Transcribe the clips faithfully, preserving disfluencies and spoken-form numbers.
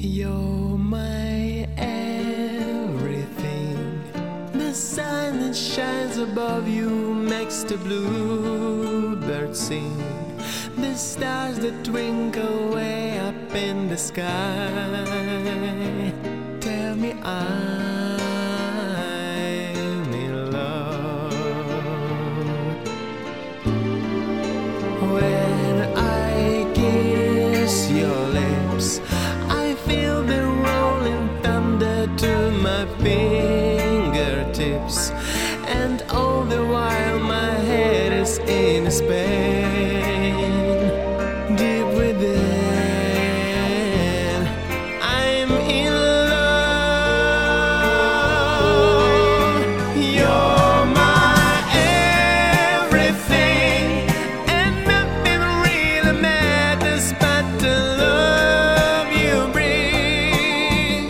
You're my everything. The sun that shines above you makes the bluebird sing. The stars that twinkle way up in the sky tell me I'm in love. When I kiss your lips, I feel the rolling thunder to my fingertips, and all the while my head is in a Spain. Deep within, I'm in love. You're my everything, and nothing really matters but the love you bring.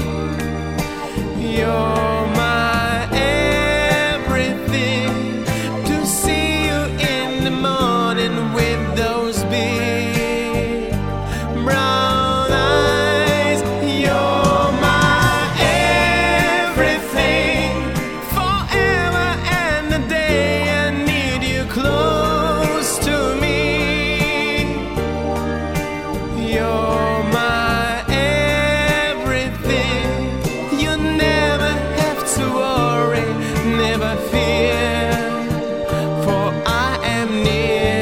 You're my everything. To see you in the morning with those big brown eyes. You're my everything. Forever and a day I need you close to me. You're my everything. You never have to worry, never fear, for I am near.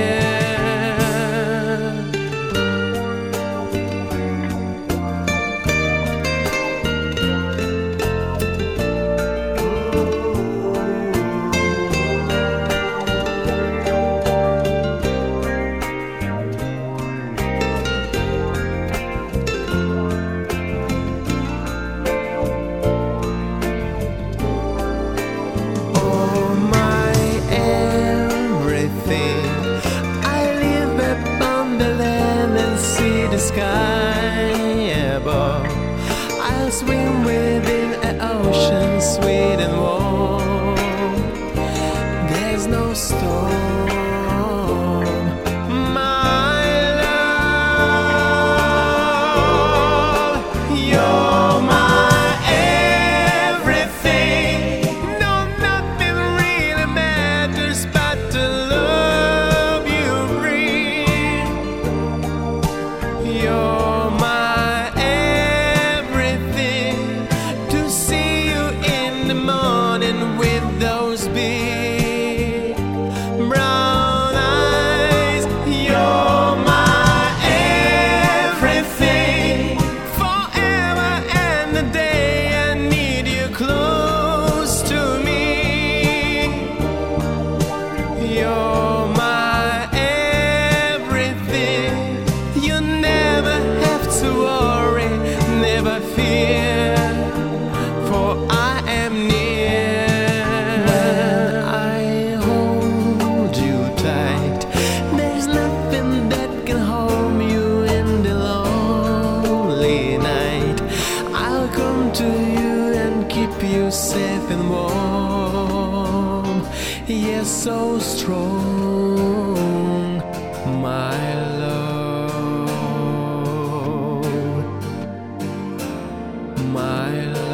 Oh, my everything. I live upon the land and see the sky above. I'll swim within an ocean sweet and warm. There's no storm, my love. You're my everything. No, nothing really matters but the love you bring. You're my everything. To see you in the morning with those big brown eyes. You're my everything. Forever and a day I need you close to me. You're my everything. You never have to worry, never fear, for I am near. When I hold you tight, there's nothing that can harm you in the lonely night. I'll come to you and keep you safe and warm. Yes, so strong, my love, my love.